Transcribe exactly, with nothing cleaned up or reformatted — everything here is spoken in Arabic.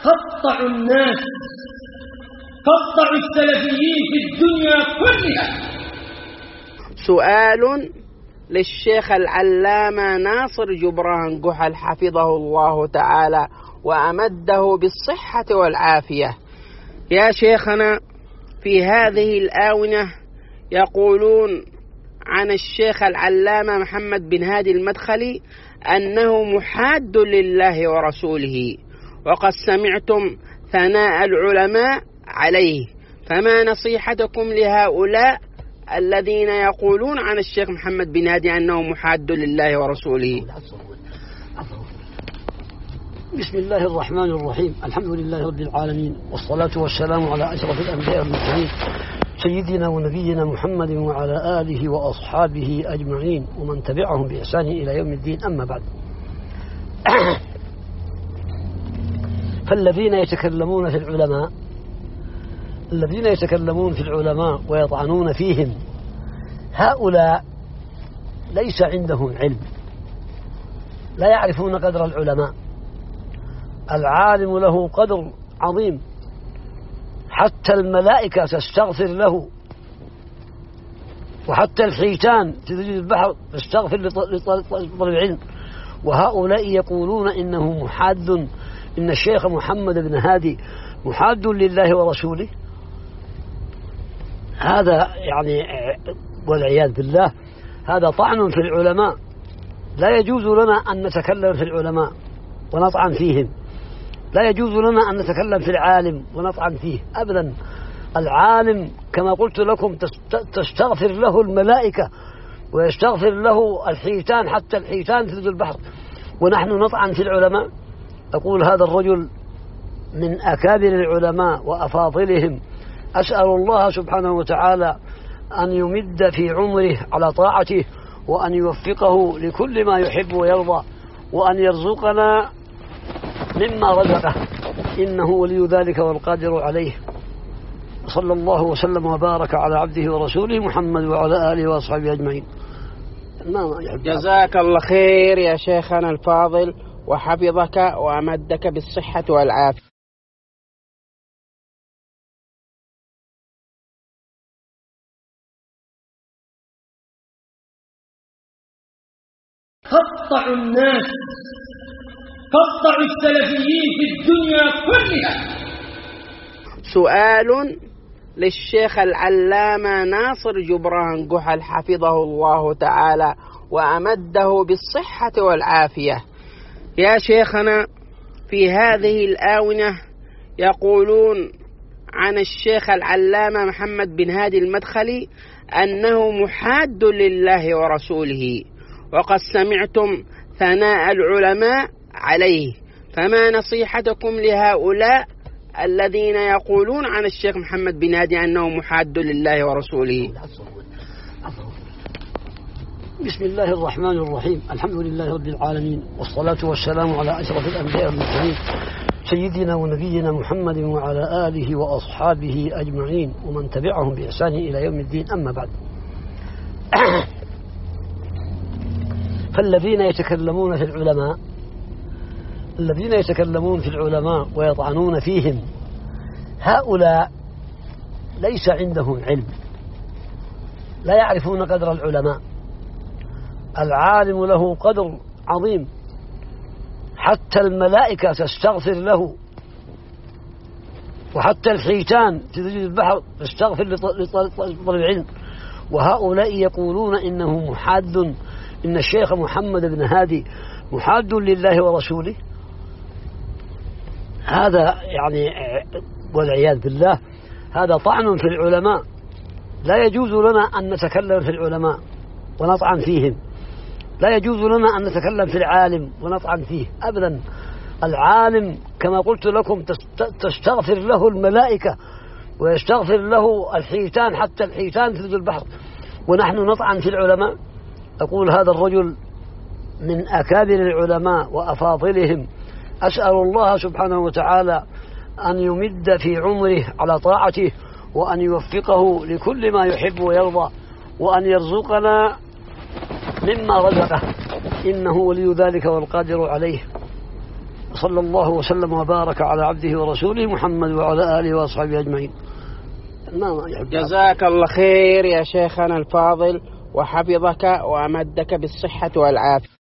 قطعوا الناس، قطعوا السلفيين في الدنيا كلها. سؤال للشيخ العلامة ناصر جبران جحل حفظه الله تعالى وأمده بالصحة والعافية. يا شيخنا، في هذه الآونة يقولون عن الشيخ العلامة محمد بن هادي المدخلي أنه محاد لله ورسوله، وقد سمعتم ثناء العلماء عليه، فما نصيحتكم لهؤلاء الذين يقولون عن الشيخ محمد بن هادي أنه محاد لله ورسوله؟ بسم الله الرحمن الرحيم. الحمد لله رب العالمين، والصلاة والسلام على أشرف الأنبياء والمرسلين سيدنا ونبينا محمد وعلى آله وأصحابه أجمعين ومن تبعهم بإحسان إلى يوم الدين. أما بعد، فالذين يتكلمون في العلماء الذين يتكلمون في العلماء ويطعنون فيهم، هؤلاء ليس عندهم علم، لا يعرفون قدر العلماء. العالم له قدر عظيم، حتى الملائكة تستغفر له، وحتى الحيتان في البحر تستغفر لطالب العلم. وهؤلاء يقولون إنه محاد، إن الشيخ محمد بن هادي محاد لله ورسوله. هذا يعني والعياذ بالله، هذا طعن في العلماء. لا يجوز لنا أن نتكلم في العلماء ونطعن فيهم، لا يجوز لنا أن نتكلم في العالم ونطعن فيه أبدا. العالم كما قلت لكم تستغفر له الملائكة ويستغفر له الحيتان، حتى الحيتان في البحر، ونحن نطعن في العلماء. أقول هذا الرجل من أكابر العلماء وأفاضلهم، أسأل الله سبحانه وتعالى أن يمد في عمره على طاعته، وأن يوفقه لكل ما يحب ويرضى، وأن يرزقنا مما رزقه، إنه ولي ذلك والقادر عليه. صلى الله وسلم وبارك على عبده ورسوله محمد وعلى آله وأصحابه أجمعين. جزاك الله خير يا شيخنا الفاضل، وحفظك وأمدك بالصحة والعافية. قطعوا الناس، قطعوا السلفيين في الدنيا كلها. سؤال للشيخ العلامة ناصر جبران جحل حفظه الله تعالى وأمده بالصحة والعافية. يا شيخنا، في هذه الآونة يقولون عن الشيخ العلامة محمد بن هادي المدخلي أنه محاد لله ورسوله، وقد سمعتم ثناء العلماء عليه، فما نصيحتكم لهؤلاء الذين يقولون عن الشيخ محمد بن هادي أنه محاد لله ورسوله؟ بسم الله الرحمن الرحيم. الحمد لله رب العالمين، والصلاة والسلام على أشرف الأنبياء والمرسلين سيدنا ونبينا محمد وعلى آله وأصحابه أجمعين ومن تبعهم بإحسان إلى يوم الدين. أما بعد، فالذين يتكلمون في العلماء الذين يتكلمون في العلماء ويطعنون فيهم، هؤلاء ليس عندهم علم، لا يعرفون قدر العلماء. العالم له قدر عظيم، حتى الملائكة تستغفر له، وحتى الحيتان في البحر تستغفر لطالب العلم. وهؤلاء يقولون إنه محاد، إن الشيخ محمد بن هادي محاد لله ورسوله. هذا يعني والعياذ بالله، هذا طعن في العلماء. لا يجوز لنا أن نتكلم في العلماء ونطعن فيهم، لا يجوز لنا أن نتكلم في العالم ونطعن فيه أبدا. العالم كما قلت لكم تستغفر له الملائكة ويستغفر له الحيتان، حتى الحيتان في البحر، ونحن نطعن في العلماء. أقول هذا الرجل من أكابر العلماء وأفاضلهم، أسأل الله سبحانه وتعالى أن يمد في عمره على طاعته، وأن يوفقه لكل ما يحب ويرضى، وأن يرزقنا مما رزقه، إنه ولي ذلك والقادر عليه. صلى الله وسلم وبارك على عبده ورسوله محمد وعلى آله وأصحابه أجمعين. جزاك الله خير يا شيخنا الفاضل، وحفظك وأمدك بالصحة والعافية.